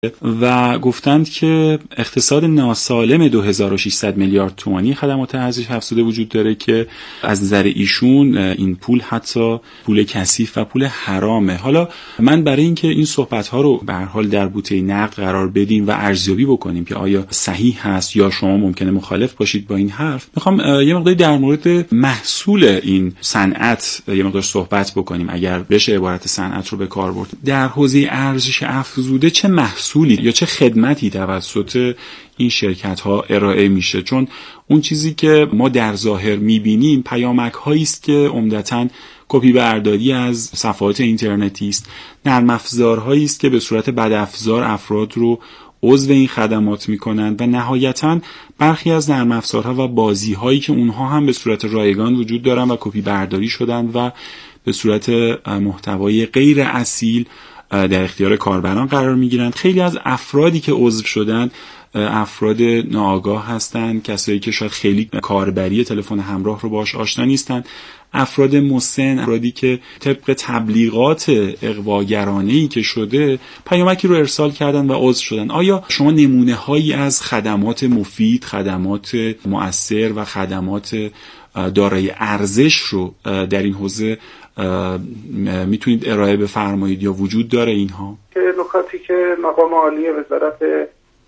و گفتند که اقتصاد ناسالم 2600 میلیارد تومانی خدمات ارزش افزوده وجود داره که از نظر ایشون این پول حتی پول کثیف و پول حرامه. حالا من برای اینکه این صحبت‌ها رو به هر حال در بوته نقد قرار بدیم و ارزیابی بکنیم که آیا صحیح هست یا شما ممکنه مخالف باشید با این حرف، میخوام یه مقداری در مورد محصول این صنعت یه مقدار صحبت بکنیم، اگر بشه عبارت صنعت رو به کار برد. در حوزه ارزش افزوده چه محصولی یا چه خدمتی توسط این شرکت‌ها ارائه میشه؟ چون اون چیزی که ما در ظاهر میبینیم پیامک هایی است که عمدتاً کپی برداری از صفحات اینترنتی است، نرم افزارهایی است که به صورت بدافزار افراد رو عضو این خدمات میکنند و نهایتاً برخی از نرم افزارها و بازی‌هایی که اونها هم به صورت رایگان وجود دارن و کپی برداری شدن و به صورت محتوای غیر اصیل در اختیار کاربران قرار میگیرند. خیلی از افرادی که عضو شدن افراد ناآگاه هستند، کسایی که شاید خیلی کاربری تلفن همراه رو باهاش آشنا نیستند، افراد مسن، افرادی که طبق تبلیغات اغواگرانه‌ای که شده پیامکی رو ارسال کردن و عضو شدن. آیا شما نمونه هایی از خدمات مفید، خدمات مؤثر و خدمات دارای ارزش رو در این حوزه میتونید ارائه بفرمایید یا وجود داره اینها؟ نکاتی که مقام عالی وزارت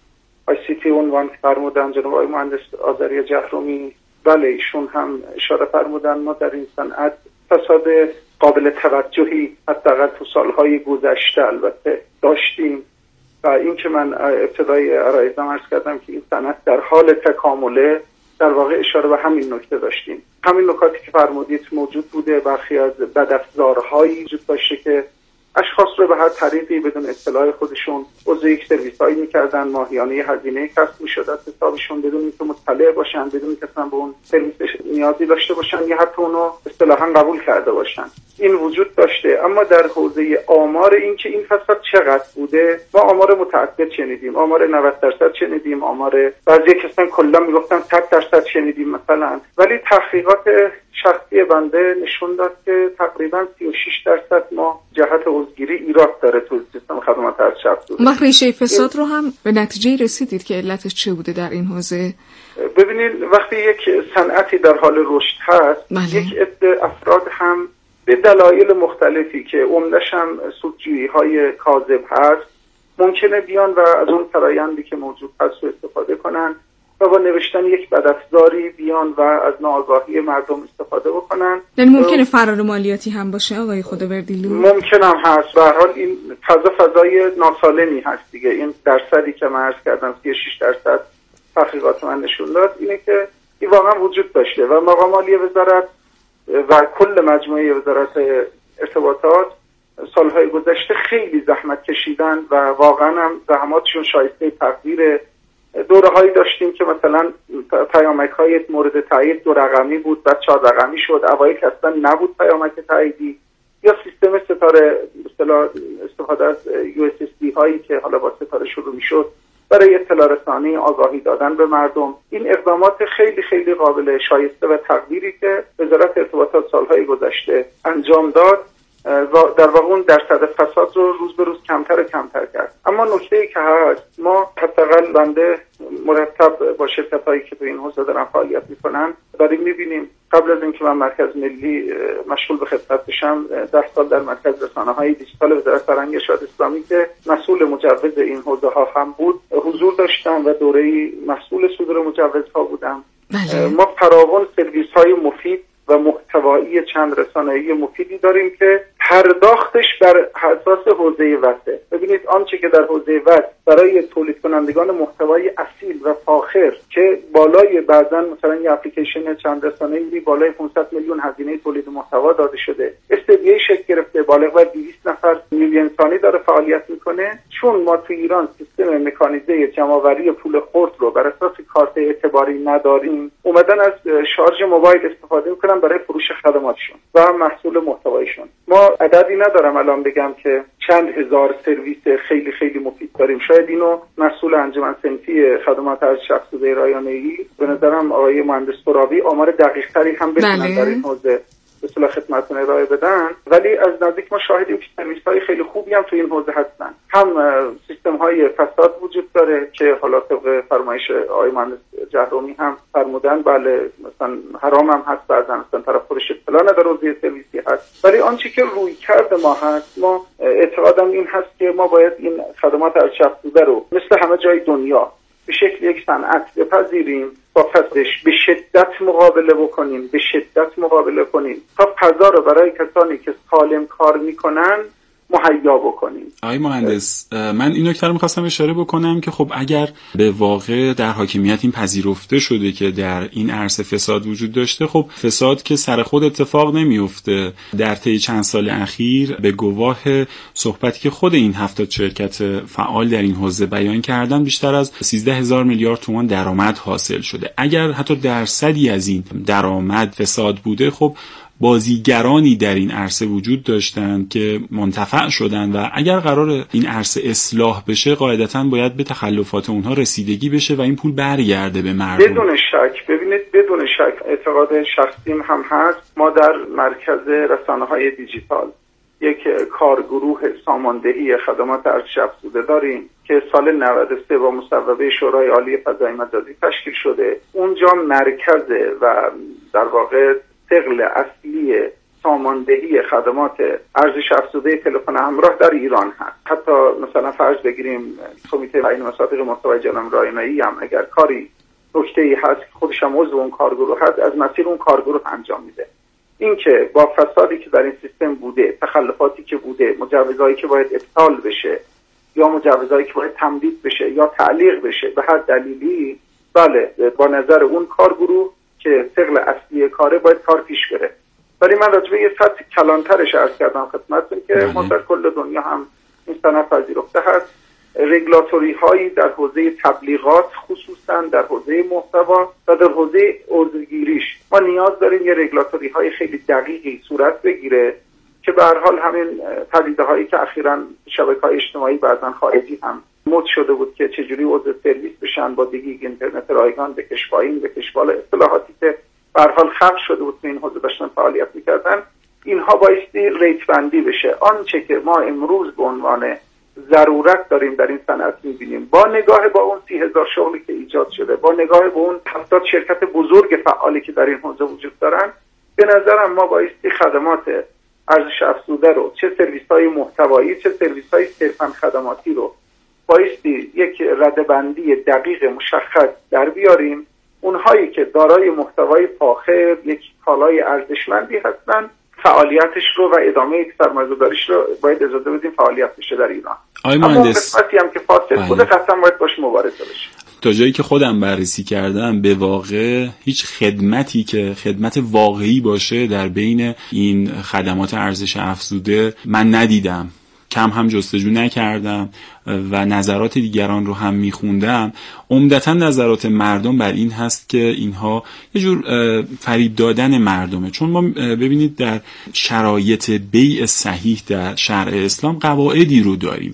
ICT عنوان فرمودن جناب آقای مهندس آذری جهرومی، بله ایشون هم اشاره فرمودن ما در این صنعت فساد قابل توجهی حداقل تو سالهای گذشته البته داشتیم و این که من ابتدای عرایزم عرض کردم که این صنعت در حال تکامله، در واقع اشاره به همین نکته داشتیم. همین نکاتی که فرمودید موجود بوده، برخی از بدافزارهایی وجود داشته که اشخاص رو به هر طریقی بدون اطلاع خودشون عضو یک سرویس‌هایی می‌کردن، ماهیانه هزینه کسب می‌شد از حسابشون بدون اینکه مطلع باشن، بدون اینکه اصلا به اون سرویس نیازی داشته باشن یا حتی اونو اصطلاحاً قبول کرده باشن. این وجود داشته. اما در حوزه آمار این که این فساد چقدر بوده، ما آمار متعدد شنیدیم، آمار 90% شنیدیم، آمار بعضی کسان کلا میگفتن 100% شنیدیم مثلا، ولی تحقیقات شخصی بنده نشون داد که تقریبا 36% ما جهت عضوگیری ایراد داره تو سیستم خدمات ارزش افزوده. ما ریشه فساد رو هم به نتیجه رسیدید که علتش چه بوده در این حوزه؟ ببینید وقتی یک صنعتی در حال رشد هست، یک عده افراد هم به دلایل مختلفی که عمدش هم سودجویی‌های کاذب هست ممکنه بیان و از اون فرآیندی که موجود هست رو استفاده کنن و با نوشتن یک بدافزاری بیان و از ناآگاهی مردم استفاده بکنن. یعنی ممکنه فرار مالیاتی هم باشه آقای خداوردیلو؟ ممکن هم هست. به هر حال این فضای ناسالمی هست دیگه. این درصدی که من عرض کردم 36% تحقیقات من نشون داد اینه که این واقعا وجود داشته و مقام عالی وزارت و کل مجموعه وزارت ارتباطات سالهای گذشته خیلی زحمت کشیدن و واقعا هم زحماتشون شایسته تقدیر. دوره‌هایی داشتیم که مثلا پیامک‌های مورد تایید 2 رقمی بود، بعد 4 رقمی شد، اوایل اصلا نبود پیامک تاییدی، یا سیستم ستاره اصطلاح استفاده از USSD هایی که حالا با ستاره شروع می‌شد برای اطلاع رسانی، آگاهی دادن به مردم. این اقدامات خیلی خیلی قابل شایسته و تقدیری که وزارت ارتباطات سالهای گذشته انجام داد در واقع اون درصد فساد رو روز به روز کمتر و کمتر کرد. اما نکته‌ای که هست، ما حداقل بنده مرتب با شرکت‌هایی که تو این حوزه دارن فعالیت می‌کنن داریم می‌بینیم. قبل از اینکه من مرکز ملی مشغول به خدمت بشم 10 سال در مرکز رسانه‌های دیجیتال وزارت فرهنگ ارشاد اسلامی که مسئول مجوز این حوزه‌ها هم بود حضور داشتم و دوره‌ای مسئول صدور مجوزها بودم. ما فراوان سرویس‌های مفید و محتوایی چند رسانه‌ای مفیدی داریم که پرداختش بر اساس حوزه وسه. ببینید آنچه که در حوزه وسه برای تولید کنندگان محتوای اصیل و فاخر که بالای بعضن مثلا یه اپلیکیشن چند رسانه‌ای بالای 500 میلیون هزینه تولید محتوا داده شده، استدیای شکل گرفته، بالغ بر 200 نفر نیروی انسانی داره فعالیت میکنه. چون ما تو ایران سیستم مکانیزه جمع‌آوری پول خرد رو بر اساس کارت اعتباری نداریم، اومدن از شارژ موبایل استفاده میکنن برای فروش خدماتشون و محصول محتوایشون. ما عددی ندارم الان بگم که چند هزار سرویس خیلی خیلی مفید داریم. شاید اینو مسئول انجمن صنفی خدمات ارزش افزوده رایانه‌ای به نظرم آقای مهندس ترابی آمار دقیق‌تری هم بدونن در این حوزه. به اصطلاح خدمتتون ارائه بدن، ولی از نزدیک ما شاهدیم که سرویس‌های خیلی خوبی هم تو این حوزه هستن. هم سیستم‌های فساد وجود داره که حالا طبق فرمایش آقای مهندس جهرومی هم فرمودن بله مثلا حرام هم هست، بعضن مثلا طرف خودش اطلاع نداره حوزه سرویسی هست. ولی آنچه که رویکرد ما هست، ما اعتقادم این هست که ما باید این خدمات ارزش افزوده رو مثل همه جای دنیا به شکل یک صنعت بپذیریم، با فضلش به شدت مقابله کنیم تا فضا رو برای کسانی که سالم کار میکنن مهیا بکنیم. آقای مهندس، من این نکته رو می‌خواستم اشاره بکنم که خب اگر به واقع در حاکمیت این پذیرفته شده که در این عرصه فساد وجود داشته، خب فساد که سر خود اتفاق نمیفته. در طی چند سال اخیر به گواه صحبتی که خود این 70 شرکت فعال در این حوزه بیان کردن، بیشتر از 13,000 میلیارد تومان درآمد حاصل شده. اگر حتی درصدی از این درآمد فساد بوده، خب بازیگرانی در این عرصه وجود داشتند که منتفع شدن و اگر قرار این عرصه اصلاح بشه قاعدتاً باید به تخلفات اونها رسیدگی بشه و این پول برگرده به مردم. بدون شک، ببینید بدون شک اعتقاد شخصیم هم هست. ما در مرکز رسانه‌های دیجیتال یک کارگروه ساماندهی خدمات ارزش افزوده داریم که سال 93 با مصوبه شورای عالی فضای مجازی تشکیل شده. اونجا مرکز و در واقع ثقل اصلی ساماندهی خدمات ارزش افزوده تلفن همراه در ایران هست. حتی مثلا فرض بگیریم کمیته تعیین مصادیق محتوای جناب رایمایی هم اگر کاری نکته‌ای هست که خودش هم عضو اون کارگروه هست، از مسیر اون کارگروه انجام میده. این که با فسادی که در این سیستم بوده، تخلفاتی که بوده، مجوزهایی که باید ابطال بشه یا مجوزهایی که باید تمدید بشه یا تعلیق بشه به هر دلیلی، بله با نظر اون کارگروه که ثقل اصلی کاره باید کار پیش بره. ولی من راجع به یه سطح کلانترش عرض کردم خدمتتون که ما در کل دنیا هم این صنعت پذیرفته هست. رگولاتوری هایی در حوزه تبلیغات، خصوصا در حوزه محتوا و در حوزه عضوگیریش ما نیاز داریم یه رگولاتوری های خیلی دقیقی صورت بگیره که به هر حال همین پدیده هایی که اخیراً شبکه‌های اجتماعی بعضاً خارجی هم مد شده بود که چجوری عضو سرویس بشن با دیگه اینترنت رایگان به کشپایین به کشبال اصطلاحاتی که به هر حال خلق شده بود تو این حوزه داشتن فعالیت می‌کردن، اینها بایستی ریت بندی بشه. آنچه که ما امروز به عنوان ضرورت داریم در این صنعت می‌بینیم، با نگاه با اون 30,000 شغلی که ایجاد شده، با نگاه به اون 70 شرکت بزرگ فعالی که در این حوزه وجود دارن، به نظرم ما بایستی خدمات ارزش افزوده رو، چه سرویس‌های محتوایی چه سرویس‌های صرفاً خدماتی رو، بایستی یک رده‌بندی دقیق مشخص در بیاریم. اونهایی که دارای محتوای فاخر، یک کالای ارزشمندی هستن، فعالیتش رو و ادامه سرمایه‌گذاریش رو باید اجازه بدیم فعالیت بشه در ایران. اما قسمتی هم که فاسد بوده قطعا باید باش مبارزه بشه. تا جایی که خودم بررسی کردم به واقع هیچ خدمتی که خدمت واقعی باشه در بین این خدمات ارزش افزوده من ندیدم. کم هم جستجو نکردم و نظرات دیگران رو هم میخوندم. عمدتاً نظرات مردم بر این هست که اینها یه جور فریب دادن مردمه، چون ما ببینید در شرایط بیع صحیح در شرع اسلام قواعدی رو داریم،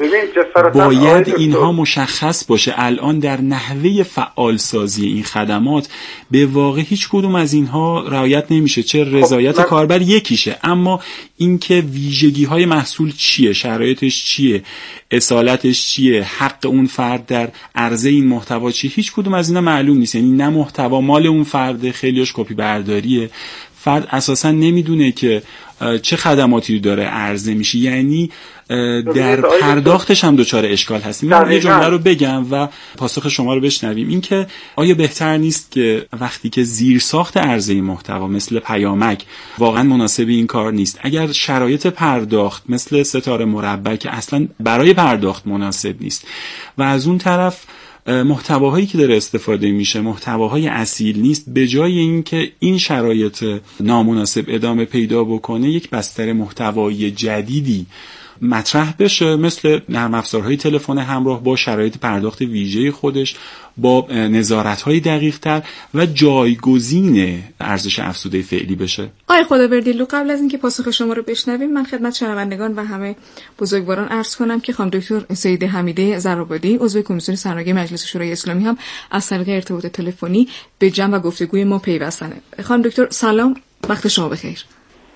باید اینها مشخص باشه. الان در نحوه فعال سازی این خدمات به واقع هیچ کدوم از اینها رعایت نمیشه، چه رضایت کاربر یکیشه، اما اینکه ویژگی های محصول چیه، شرایطش چیه، اصالتش چیه، حق اون فرد در عرضه این محتوا چیه، هیچ کدوم از اینا معلوم نیست. یعنی نه محتوا مال اون فرد، خیلیش کپی برداریه، فرد اساسا نمیدونه که چه خدماتی داره عرضه میشه، یعنی در پرداختش هم دچار اشکال هستیم. من یه جمله رو بگم و پاسخ شما رو بشنویم. این که آیا بهتر نیست که وقتی که زیرساخت عرضه محتوا مثل پیامک واقعا مناسب این کار نیست، اگر شرایط پرداخت مثل ستاره مربع که اصلا برای پرداخت مناسب نیست و از اون طرف محتواهایی که داره استفاده میشه محتواهای اصیل نیست، به جای اینکه این شرایط نامناسب ادامه پیدا بکنه یک بستر محتوایی جدیدی مطرح بشه، مثل نرم افزارهای تلفن همراه با شرایط پرداخت ویژه خودش، با نظارت‌های دقیق‌تر و جایگزین ارزش افزوده فعلی بشه. آقای خداوردیلو، قبل از اینکه پاسخ شما رو بشنویم، من خدمت شنوندگان و همه بزرگواران عرض کنم که خانم دکتر سیده حمیده زرابادی، عضو کمیسیون سرنگی مجلس شورای اسلامی، هم از طریق ارتباط تلفنی به جمع و گفتگوی ما پیوستن. خانم دکتر سلام، وقت شما بخیر.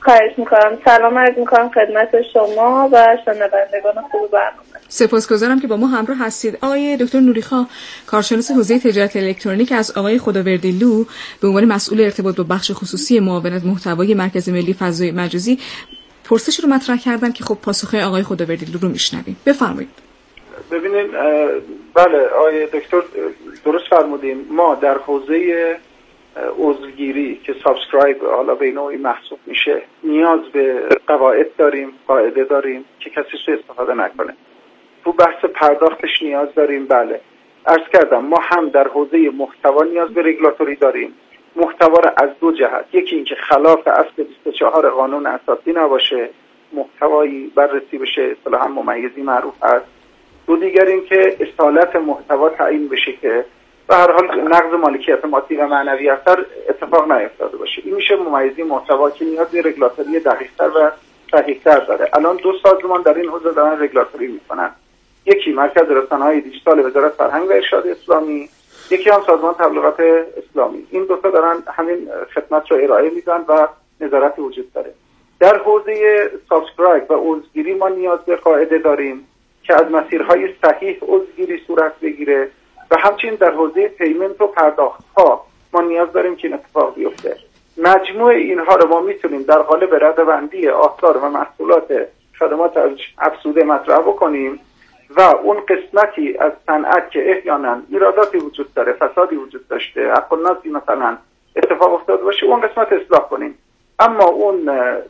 خواهش میکنم. سلام عرض میکنم خدمت شما و شنوندگان خوب برنامه. سپاسگزارم که با ما همراه هستید. آقای دکتر نوریخا، کارشناس حوزه تجارت الکترونیک، از آقای خداوردیلو به عنوان مسئول ارتباط با بخش خصوصی معاونت محتوای مرکز ملی فضای مجازی پرسش رو مطرح کردن که خب پاسخ آقای خداوردیلو رو میشنویم. بفرمایید. ببینید، بله آقای دکتر درست فرمودین. ما در حوزه عضوگیری که سابسکرایب حالا به نوعی محسوب میشه نیاز به قواعد داریم، قاعده داریم که کسی سوء استفاده نکنه. تو بحث پرداختش نیاز داریم. بله عرض کردم ما هم در حوزه محتوا نیاز به رگولاتوری داریم. محتوا را از دو جهت، یکی اینکه خلاف اصل 24 قانون اساسی نباشه، محتوایی بررسی بشه، اصطلاحاً ممیزی معروف است. دو دیگر این که اصالت محتوا تعیین بشه که به هر حال نقض مالکیت مادی و معنوی اثر اتفاق نیفتاده باشه. این میشه ممیزی محتوا که نیاز به رگولاتوری دقیق‌تر و صحیح‌تر داره. الان دو سازمان در این حوزه دارن رگولاتوری میکنن. یکی مرکز رسانه‌های دیجیتال وزارت فرهنگ و ارشاد اسلامی، یکی هم سازمان تبلیغات اسلامی. این دو تا دارن همین خدمت رو ارائه میدن و نظارت وجود داره. در حوزه سابسکرایب و عضوگیری ما نیاز به قاعده داریم که از مسیرهای صحیح عضوگیری صورت بگیره و همچنین در حوزه پیمنت و پرداخت‌ها ما نیاز داریم که این اتفاق بیفته. مجموع اینها رو ما میتونیم در قالب رده‌بندی آثار و محصولات خدمات افزوده مطرح بکنیم و اون قسمتی از صنعت که احیانا ایراداتی وجود داره، فسادی وجود داشته، حق الناسی مثلا اتفاق افتاده باشه، اون قسمت اصلاح کنیم. اما اون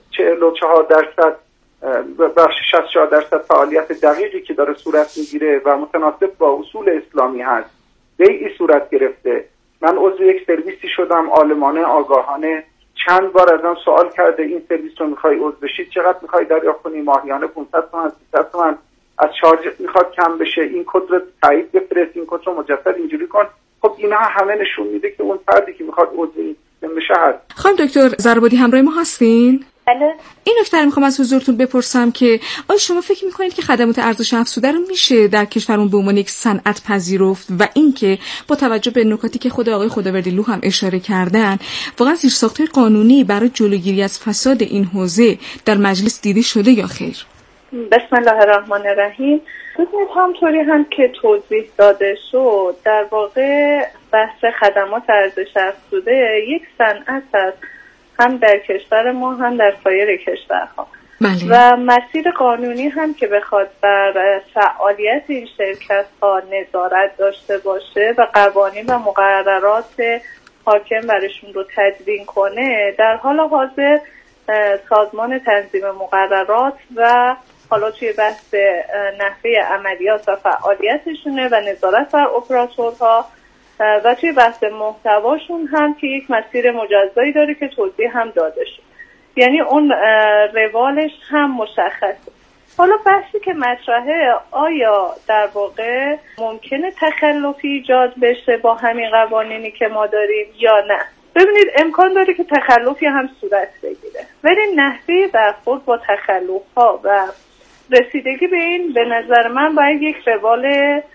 44% بخش 64% فعالیت دقیقی که داره صورت میگیره و متناسب با اصول اسلامی هست، بیعی صورت گرفته. من عضو یک سرویسی شدم، عالمانه آگاهانه چند بار ازم سوال کرده این سرویس رو میخوای عضو بشی، چقدر میخوای دریافت کنی، ماهیانه 500 تومن 300 تومن، از شارژت میخواد کم بشه، این کد رو تایید بفرست، این کد رو مجسد اینجوری کن. خب اینا همه نشون میده که اون فردی که میخواد عضو این بشه هست. خانم دکتر زربادی همراه ما هستین؟ بله. این نکته رو میخوام از حضورتون بپرسم که آیا شما فکر میکنید که خدمات ارزش افزوده رو میشه در کشورمون به عنوان یک صنعت پذیرفت و اینکه با توجه به نکاتی که خود آقای خداوردیلو هم اشاره کردن واقعا زیرساخت‌های قانونی برای جلوگیری از فساد این حوزه در مجلس دیده شده یا خیر؟ بسم الله الرحمن الرحیم. ببینید همطوری هم که توضیح داده شد، در واقع بحث خدمات ارزش افزوده یک صنعت است، هم در کشور ما هم در سایر کشورها. بله. و مسیر قانونی هم که بخواد بر فعالیت این شرکت ها نظارت داشته باشه و قوانین و مقررات حاکم برشون رو تدوین کنه، در حال حاضر سازمان تنظیم مقررات و حالا توی بحث نحوه عملیات و فعالیتشونه و نظارت بر اپراتورها و توی بحث محتواشون هم که یک مسیر مجزایی داره که توضیح هم داده شد، یعنی اون روالش هم مشخصه. حالا بحثی که مطرحه، آیا در واقع ممکنه تخلفی ایجاد بشه با همین قوانینی که ما داریم یا نه؟ ببینید امکان داره که تخلفی هم صورت بگیره، ولی نحوه برخورد با تخلف‌ها و رسیدگی به این به نظر من باید یک روال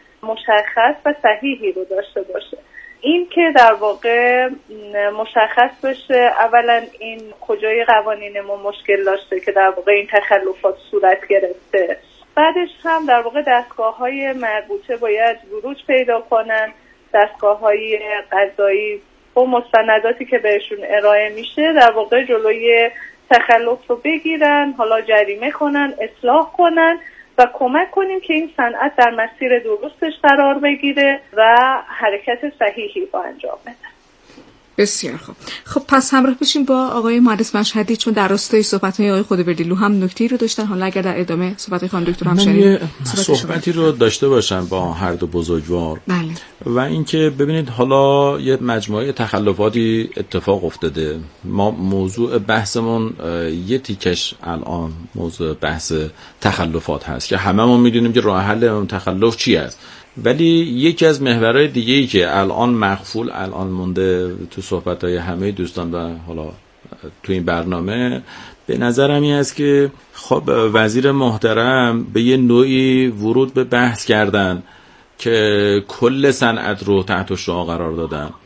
مشخص و صحیحی رو داشته باشه. این که در واقع مشخص بشه اولا این کجای قوانین ما مشکل داشته که در واقع این تخلفات صورت گرفته، بعدش هم در واقع دستگاه‌های مربوطه باید ورود پیدا کنن، دستگاه‌های قضایی و مستنداتی که بهشون ارائه میشه در واقع جلوی تخلف رو بگیرن، حالا جریمه کنن، اصلاح کنن و کمک کنیم که این صنعت در مسیر درستش قرار بگیره و حرکت صحیحی با انجام بده. بسیار خوب. خب پس همراه بشیم با آقای مهندس مشهدی، چون در راستای صحبت‌های آقای خداوردیلو هم نکته‌ای رو داشتن. حالا اگر در ادامه صحبت خانم دکتر هم شنید صحبتی رو داشته باشم با هر دو بزرگوار. بله. و اینکه ببینید حالا یه مجموعه تخلفاتی اتفاق افتاده. ما موضوع بحثمون یه تیکش الان موضوع بحث تخلفات هست که هممون میدونیم که راه حل اون تخلف چی است، ولی یکی از محورهای دیگه‌ای که الان مغفول الان مونده تو صحبت‌های همه دوستان و حالا تو این برنامه به نظرم این است که خب وزیر محترم به یه نوعی ورود به بحث کردن که کل صنعت رو تحت شعاع قرار دادن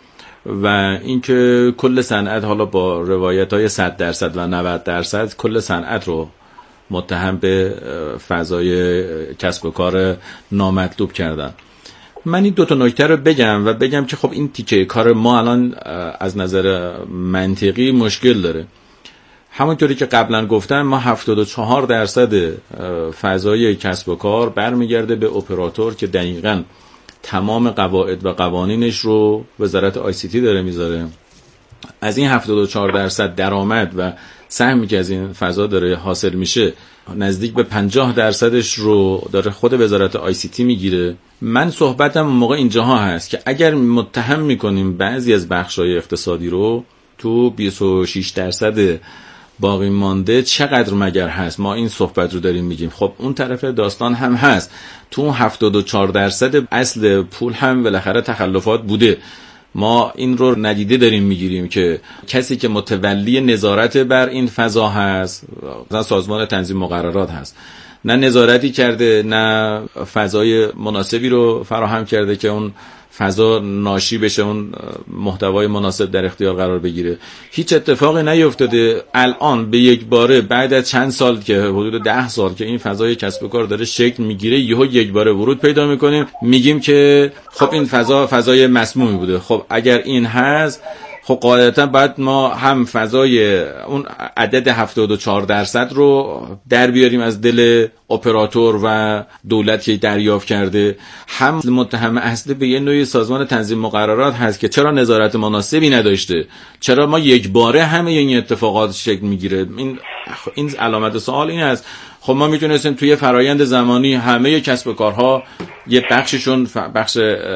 و اینکه کل صنعت حالا با روایت‌های 100% و 90% کل صنعت رو متهم به فضای کسب و کار نامطلوب کردن. من این 2 نکته رو بگم که خب این تیکه کار ما الان از نظر منطقی مشکل داره. همونطوری که قبلا گفتم ما 74% فضای کسب و کار برمیگرده به اپراتور که دقیقاً تمام قواعد و قوانینش رو وزارت ICT داره میذاره. از این 74% درآمد و سهمی که از این فضا داره حاصل میشه نزدیک به 50% رو داره خود وزارت ICT میگیره. من صحبتم اون موقع اینجاها هست که اگر متهم میکنیم بعضی از بخش‌های اقتصادی رو تو 26% باقی مانده چقدر مگر هست ما این صحبت رو داریم میگیم. خب اون طرف داستان هم هست، تو 74% اصل پول هم بالاخره تخلفات بوده. ما این رو ندیده داریم میگیریم که کسی که متولی نظارت بر این فضا هست مثلا سازمان تنظیم مقررات هست، نه نظارتی کرده نه فضای مناسبی رو فراهم کرده که اون فضا ناشی بشه، اون محتوای مناسب در اختیار قرار بگیره. هیچ اتفاقی نیفتاده. الان به یک باره بعد از چند سال که حدود 10 سال که این فضای کسب و کار داره شکل میگیره یهو یک باره ورود پیدا میکنیم میگیم که خب این فضای مسمومی بوده. خب اگر این هست خب قاعدتا باید ما هم فضای اون عدد 74% رو در بیاریم از دل اپراتور و دولت که دریافت کرده، هم متهم اصلی به یه نوعی سازمان تنظیم مقررات هست که چرا نظارت مناسبی نداشته، چرا ما یک باره همه این اتفاقات شکل میگیره. این علامت سوال این است. خب ما میتونستیم توی فرایند زمانی همه کسب و کارها یه بخششون بخش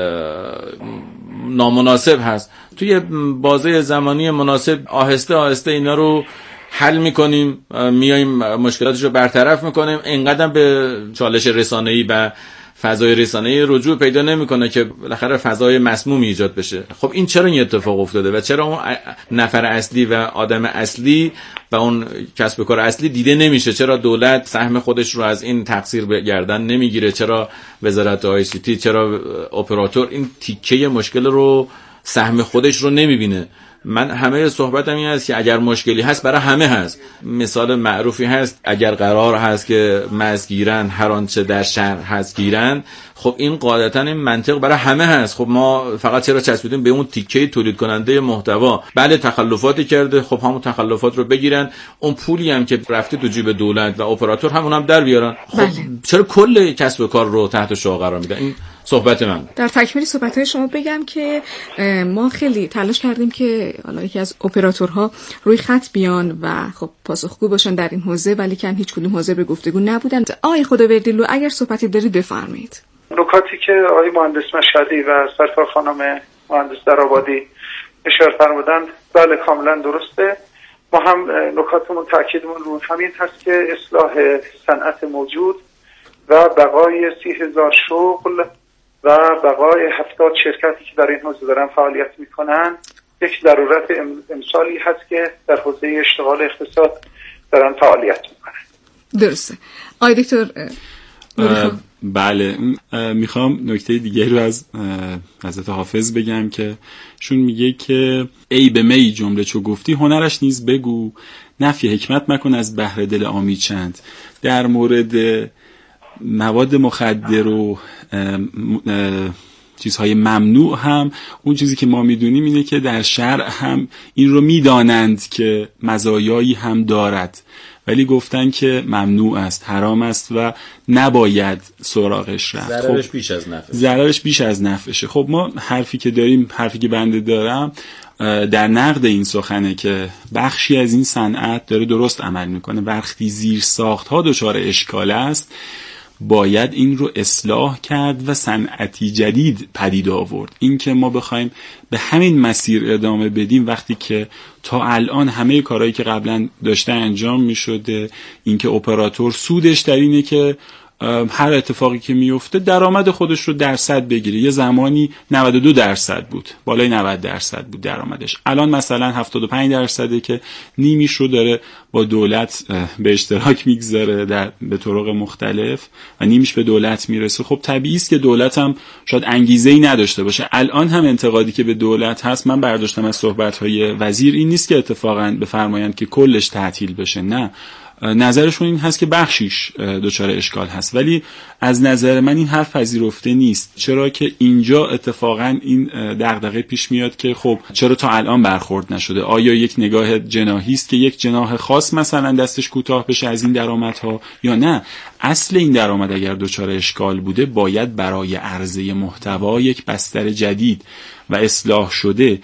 نامناسب هست، توی بازه زمانی مناسب آهسته آهسته اینا رو حل میکنیم، میایم مشکلاتش رو برطرف میکنیم. اینقدر به چالش رسانه‌ای و فضای رسانه‌ای رجوع پیدا نمیکنه که بالاخره فضای مسمومی ایجاد بشه. خب این چرا این اتفاق افتاده و چرا اون نفر اصلی و آدم اصلی و اون کسب و کار اصلی دیده نمیشه؟ چرا دولت سهم خودش رو از این تقصیر به گردن نمیگیره؟ چرا وزارت ICT، چرا اپراتور این تیکه مشکل رو سهم خودش رو نمیبینه؟ من همه صحبتم این است که اگر مشکلی هست برای همه هست. مثال معروفی هست اگر قرار هست که مزد گیرن هر آنچه در شهر هست گیرن، خب این قاعدتا این منطق برای همه هست. خب ما فقط چرا چسبیدیم به اون تیکه تولید کننده محتوا؟ بله تخلفاتی کرده، خب همون تخلفات رو بگیرن، اون پولی هم که رفته تو جیب دولت و اپراتور همون هم در بیارن. خب بله. چرا کل کسب و کار رو تحت شعاع قرار میدن؟ این صحبت من. در تکمیل صحبت‌های شما بگم که ما خیلی تلاش کردیم که حالا یکی از اپراتورها روی خط بیان و خب پاسخگو باشن در این حوزه، ولی که هیچ کدوم حاضر به گفتگو نبودن. آقای خداوردی‌لو اگر صحبتی دارید بفرمایید. نکاتی که آقای مهندس مشهدی و سرکار خانم مهندس درآبادی اشاره فرمودن بله کاملا درسته. ما هم نکاتمون تاکیدمون رو همین هست که اصلاح صنعت موجود و بقای 30,000 شغل و بقای 70 شرکتی که در این حوزه دارن فعالیت میکنن یک ضرورت امسالی هست که در حوزه اشتغال اقتصاد دارن فعالیت میکنن. درسته. آقای دکتر بله، میخوام نکته دیگری رو از حضرت حافظ بگم که شون میگه که ای به می جمله چو گفتی هنرش نیز بگو، نفی حکمت مکن از بحر دل آمی چند. در مورد مواد مخدر و چیزهای ممنوع هم اون چیزی که ما میدونیم اینه که در شرع هم این رو میدانند که مزایایی هم دارد، ولی گفتن که ممنوع است، حرام است و نباید سراغش رفت. ضررش بیش از نفعشه. ضررش بیش از نفعشه. خب ما حرفی که داریم، حرفی که بنده دارم در نقد این سخنه که بخشی از این صنعت داره درست عمل میکنه. وقتی زیر ساخت‌ها دچار اشکال است باید این رو اصلاح کرد و صنعتی جدید پدید آورد. این که ما بخوایم به همین مسیر ادامه بدیم وقتی که تا الان همه کارهایی که قبلا داشته انجام می شده، این که اپراتور سودش در اینه که هر اتفاقی که میفته درآمد خودش رو درصد بگیره. یه زمانی 92% بود، بالای 90% بود درآمدش. الان مثلا 75% که نیمیش رو داره با دولت به اشتراک میگذاره به طرق مختلف و نیمیش به دولت میرسه. خب طبیعی است که دولت هم شاید انگیزه‌ای نداشته باشه. الان هم انتقادی که به دولت هست، من برداشتم از صحبت‌های وزیر این نیست که اتفاقاً بفرمایند که کلش تعطیل بشه، نه، نظرشون این هست که بخشیش دچار اشکال هست، ولی از نظر من این حرف پذیرفته نیست. چرا که اینجا اتفاقا این دغدغه پیش میاد که خب چرا تا الان برخورد نشده؟ آیا یک نگاه جناحی است که یک جناح خاص مثلا دستش کوتاه بشه از این درآمدها، یا نه اصل این درآمد اگر دچار اشکال بوده باید برای عرضه محتوا یک بستر جدید و اصلاح شده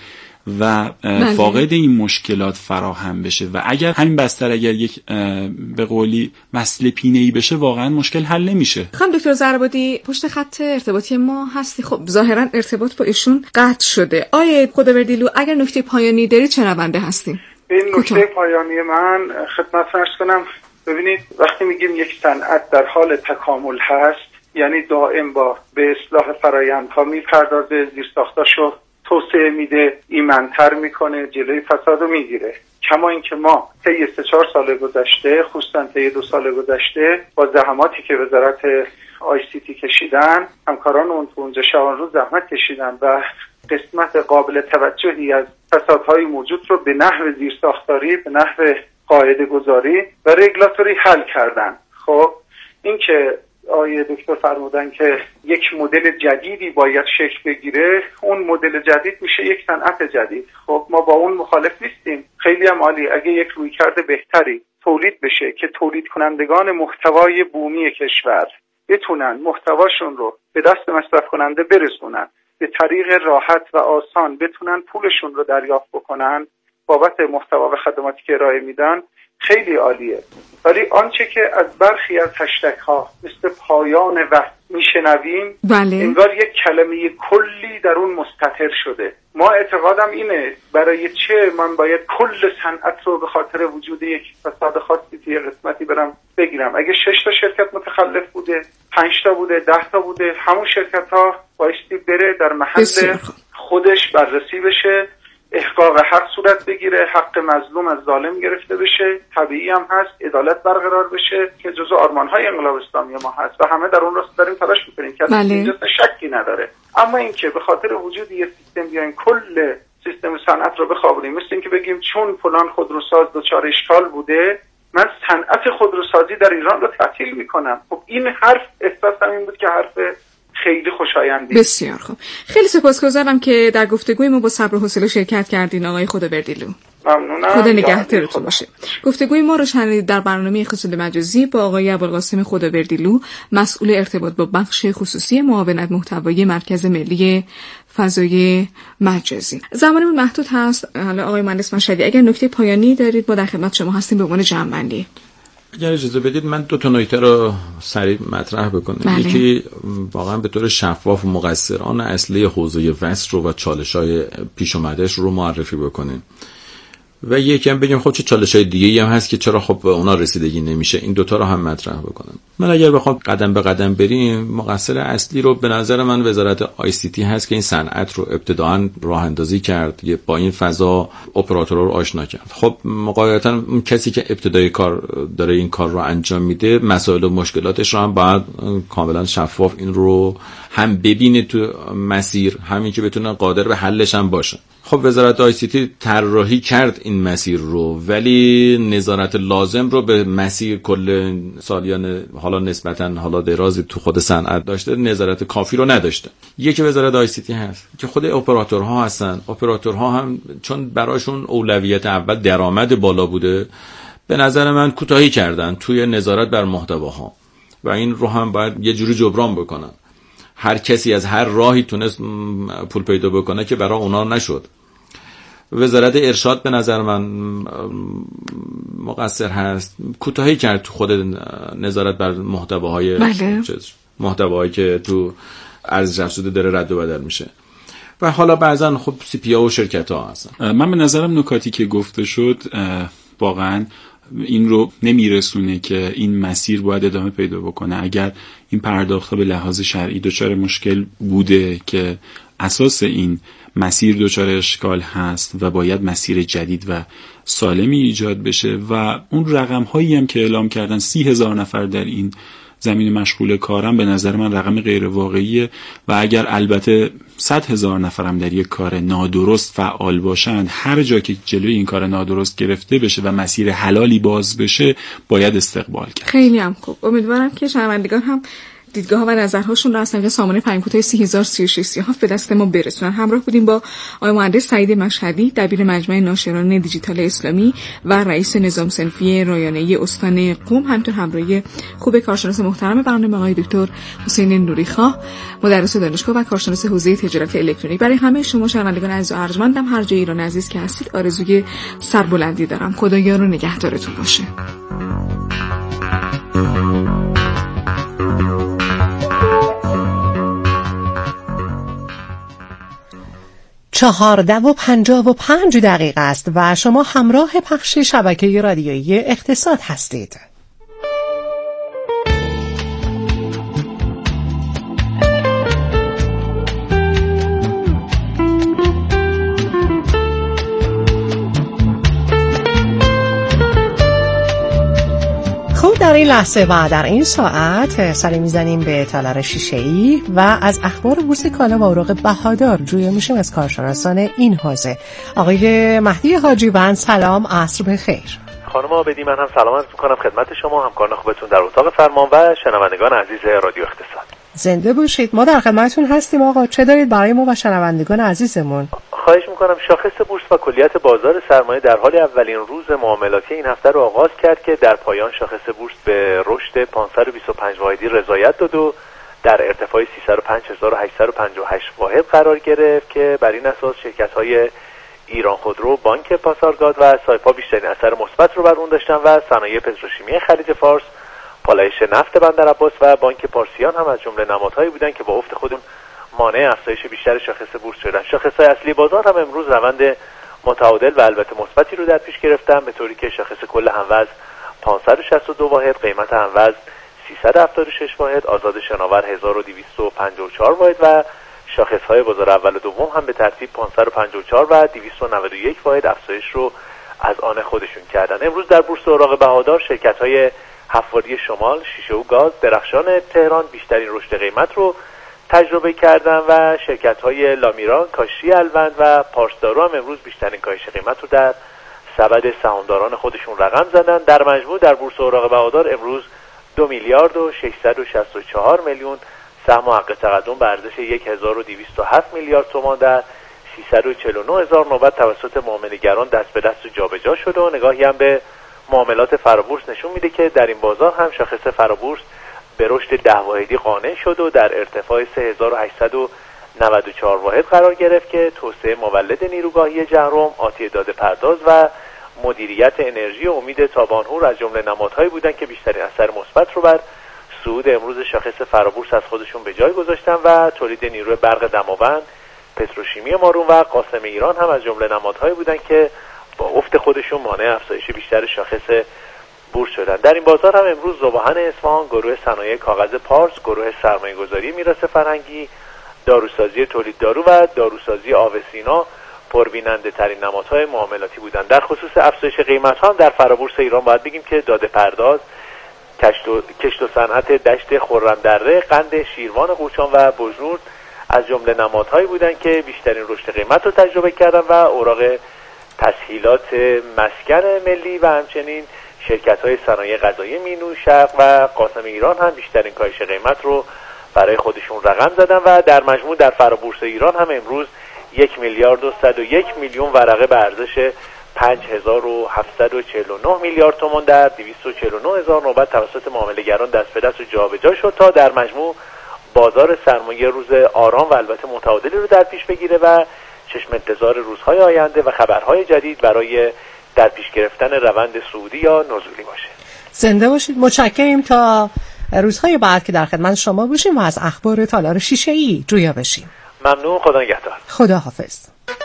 و فاقد این مشکلات فراهم بشه و اگر همین بستر اگر یک به قولی وصل پینه‌ای بشه واقعا مشکل حل نمیشه. خانم دکتر زربادی پشت خط ارتباطی ما هستی. خب ظاهرا ارتباط با ایشون قطع شده. آیه خداوردیلو اگر نکته پایانی دارید شنونده هستیم. این نکته پایانی من خدمت عرض کنم. ببینید وقتی میگیم یک صنعت در حال تکامل هست، یعنی دائم با به اصلاح فرآیندها میپردازه، زیرساختاشو توسعه میده، ایمن‌تر میکنه، جلوی فساد رو میگیره. کما اینکه ما طی 3-4 سال گذشته، خصوصا طی 2 سال گذشته، با زحماتی که وزارت ICT کشیدن، همکاران اون تو اونجا شبان روز زحمت کشیدن و قسمت قابل توجهی از فسادهای موجود رو به نحو زیرساختاری، به نحو قاعده گذاری و رگولاتوری حل کردن. خب این که آیه دکتر فرمودن که یک مدل جدیدی باید شکل بگیره، اون مدل جدید میشه یک صنعت جدید. خب ما با اون مخالف نیستیم، خیلی هم عالی اگه یک رویکرد بهتری تولید بشه که تولید کنندگان محتوای بومی کشور بتونن محتواشون رو به دست مصرف کننده برسونن، به طریق راحت و آسان بتونن پولشون رو دریافت بکنن بابت محتوا و خدماتی که ارائه میدن، خیلی عالیه. ولی آنچه که از برخی از هشتگ ها مثل پایان وحدت میشنویم، انگار یک کلمه کلی در اون مستتر شده. ما اعتقادم اینه برای چه من باید کل صنعت رو به خاطر وجود یک فساد خاصی توی قسمتی برم بگیرم؟ اگه 6 تا شرکت متخلف بوده، 5 تا بوده، 10 تا بوده، همون شرکت ها بایستی بره در محل خودش بررسی بشه، احقاق حق صورت بگیره، حق مظلوم از ظالم گرفته بشه، طبیعی هم هست عدالت برقرار بشه که جزو آرمان‌های انقلاب اسلامی ما هست و همه در اون راستا داریم تلاش می‌کنیم که اینجا شکی نداره. اما اینکه به خاطر وجود یه سیستم بیایم کل سیستم صنعت رو بخوابونیم، مثل اینکه بگیم چون فلان خودروساز دچار اشکال بوده من صنعت خودروسازی در ایران رو تعطیل می‌کنم. خب این حرف احساسم این بود که حرف خیلی خوشایندی. بسیار خوب. خیلی سپاسگزارم که در گفتگوی ما با صبر و حوصله شرکت کردین آقای خداوردیلو. ممنونم. خدا نگهدارتون باشه. گفتگوی ما رو شنیدید در برنامه اقتصاد مجازی با آقای ابوالقاسم خداوردیلو، مسئول ارتباط با بخش خصوصی معاونت محتوایی مرکز ملی فضای مجازی. زمانمون محدود هست. حالا آقای مهندس مشهدی اگر نکته پایانی دارید ما در خدمت شما هستیم به عنوان جمع‌بندی. اگر اجازه بدید من 2 تا نکته رو سریع مطرح بکنم. یکی واقعا به طور شفاف مقصران اصلی حوزه وصل رو و چالش‌های پیش اومدهش رو معرفی بکنیم و یکی هم بگیم خب چه چالش‌های دیگه‌ای هم هست که چرا خب به اونا رسیدگی نمیشه. این 2 تا رو هم مطرح بکنم. من اگر بخوام قدم به قدم بریم، مقصر اصلی رو به نظر من وزارت ICT هست که این صنعت رو ابتداً راه اندازی کرد، با این فضا اپراتورها رو آشنا کرد. خب مقایساً اون کسی که ابتدای کار داره این کار رو انجام میده، مسائل و مشکلاتش رو هم باید کاملا شفاف این رو هم ببینه تو مسیر، همین که بتونه قادر به حلش هم باشه. خب وزارت ICT طراحی کرد این مسیر رو، ولی نظارت لازم رو به مسیر کل سالیان حالا نسبتاً حالا درازی تو خود صنعت داشته، نظارت کافی رو نداشته. یکی وزارت ICT هست که خود اپراتورها هستن. اپراتورها هم چون براشون اولویت اول درآمد بالا بوده، به نظر من کوتاهی کردن توی نظارت بر محتواها و این رو هم باید یه جوری جبران بکنن. هر کسی از هر راهی تونست پول پیدا بکنه که برای اونا نشد. وزارت ارشاد به نظر من مقصر هست، کوتاهی کرد تو خود نظارت بر محتواهای محتواهایی که تو ارزش افزوده داره رد و بدل میشه و حالا بعضا خب CPO و شرکت ها هستن. من به نظرم نکاتی که گفته شد واقعا این رو نمیرسونه که این مسیر باید ادامه پیدا بکنه. اگر این پرداخت‌ها به لحاظ شرعی دچار مشکل بوده که اساس این مسیر دچار اشکال هست و باید مسیر جدید و سالمی ایجاد بشه و اون رقم‌هایی هم که اعلام کردن 30,000 نفر در این زمین مشغول کارم به نظر من رقم غیر واقعیه و اگر البته 100,000 نفرم در یک کار نادرست فعال باشند، هر جا که جلوی این کار نادرست گرفته بشه و مسیر حلالی باز بشه باید استقبال کرد. خیلی هم خوب. امیدوارم که شنوندگان هم دیدگاه و نظرهاشون رو از طریق سامانه پیام کوتاه 303637 به دست ما برسونن. همراه بودیم با آقای مهندس سعید مشهدی، دبیر مجمع ناشران دیجیتال اسلامی و رئیس نظام صنفی رایانه‌ای استان قم، همینطور همراهی خوب کارشناس محترم برنامه آقای دکتر حسین نوریخواه، مدرس دانشگاه و کارشناس حوزه تجارت الکترونیک. برای همه شما شنوندگان عزیز و ارجمندم هر جای ایران عزیز که هستید آرزوی سربلندی دارم. خدا یار و نگهدارتون باشه. 4:55 است و شما همراه پخش شبکه رادیویی اقتصاد هستید. در این لحظه و در این ساعت سری میزنیم به تالار شیشه‌ای و از اخبار بورس کالا و اوراق بهادار جویا میشیم از کارشناسان این حوزه. آقای مهدی حاجیوند، سلام، عصر بخیر. خانم آبدی، من هم سلام عرض می‌کنم خدمت شما، همکاران خوبتون در اتاق فرمان و شنوندگان عزیز رادیو اقتصاد. زنده باشید. ما در خدمتتون هستیم آقا. چه دارید برای ما و شنوندگان عزیزمون؟ خواهش میکنم. شاخص بورس و کلیت بازار سرمایه در حال اولین روز معاملاتی این هفته رو آغاز کرد که در پایان شاخص بورس به رشد 525 واحدی رضایت داد و در ارتفاع 305,858 واحد قرار گرفت که بر این اساس شرکت‌های ایران خودرو، بانک پاسارگاد و سایپا بیشترین اثر مثبت رو بر اون داشتن و صنایع پتروشیمی خلیج فارس، پالایش نفت بندرعباس و بانک پارسیان هم از جمله نمادهایی بودند که با افت خودشون مانع افزایش بیشتر شاخص بورس شدن. شاخص‌های اصلی بازار هم امروز روند متعادل و البته مثبتی رو در پیش گرفتن، به طوری که شاخص کل هموز 562 واحد، قیمت هموز 376 واحد، آزاد شناور 1254 واحد و شاخص‌های بازار اول و دوم هم به ترتیب 554 و 291 واحد افزایش رو از آن خودشون کردن. امروز در بورس اوراق بهادار شرکت‌های حفاری شمال، شیشه و گاز، درخشان تهران بیشترین رشد قیمت رو تجربه کردن و شرکت‌های لامیران، کاشی الوند و پارسدارو هم امروز بیشترین کاهش قیمت رو در سبد سهامداران خودشون رقم زدن. در مجموع در بورس اوراق بهادار امروز 2 میلیارد و 664 میلیون سهم حق تقدم به ارزش 1207 میلیارد تومان در 349,000 نوبت توسط معامله‌گران دست به دست جابجا شده و نگاهی هم به معاملات فرابورس نشون میده که در این بازار هم شاخص فرابورس به رشد 10 واحدی قانع شد و در ارتفاع 3894 واحد قرار گرفت که توسعه مولد نیروگاهی جهرم، آتی داد پرداز و مدیریت انرژی و امید تابانهور از جمله نمادهایی بودند که بیشترین اثر مثبت رو بر صعود امروز شاخص فرابورس از خودشون به جای گذاشتن و تولید نیروی برق دماوند، پتروشیمی مارون و قاسم ایران هم از جمله نمادهایی بودند که با افت خودشون مانع افزایش بیشتر شاخص بورس شدن. در این بازار هم امروز ذوباهن اصفهان، گروه صنایع کاغذ پارس، گروه سرمایه‌گذاری میراث فرهنگی، داروسازی تولید دارو و داروسازی آوسینا پربیننده ترین نمادهای معاملاتی بودند. در خصوص افزایش قیمت ها هم در فرابورس ایران باید بگیم که داده پرداز، کشت و صنعت دشت خرم‌دره، قند شیروان قوچان و بجنورد از جمله نمادهایی بودند که بیشترین رشد قیمت رو تجربه کردن و اوراق تسهیلات مسکن ملی و همچنین شرکت‌های صنایع غذایی مینو، شرق و قاسم ایران هم بیشترین کاهش قیمت رو برای خودشون رقم زدن و در مجموع در فرابورس ایران هم امروز 1 میلیارد و 101 میلیون ورقه به ارزش 5749 میلیارد تومان در 249,000 نوبت توسط معامله‌گران دست به دست و جابجا شد تا در مجموع بازار سرمایه روز آرام و البته متعادلی رو در پیش بگیره و چشم انتظار روزهای آینده و خبرهای جدید برای در پیش گرفتن روند صعودی یا نزولی باشه. زنده باشید. متشکریم. تا روزهای بعد که در خدمت شما باشیم و از اخبار تالار شیشه‌ای جویا بشیم. ممنون. خدا نگهدار. خدا حافظ.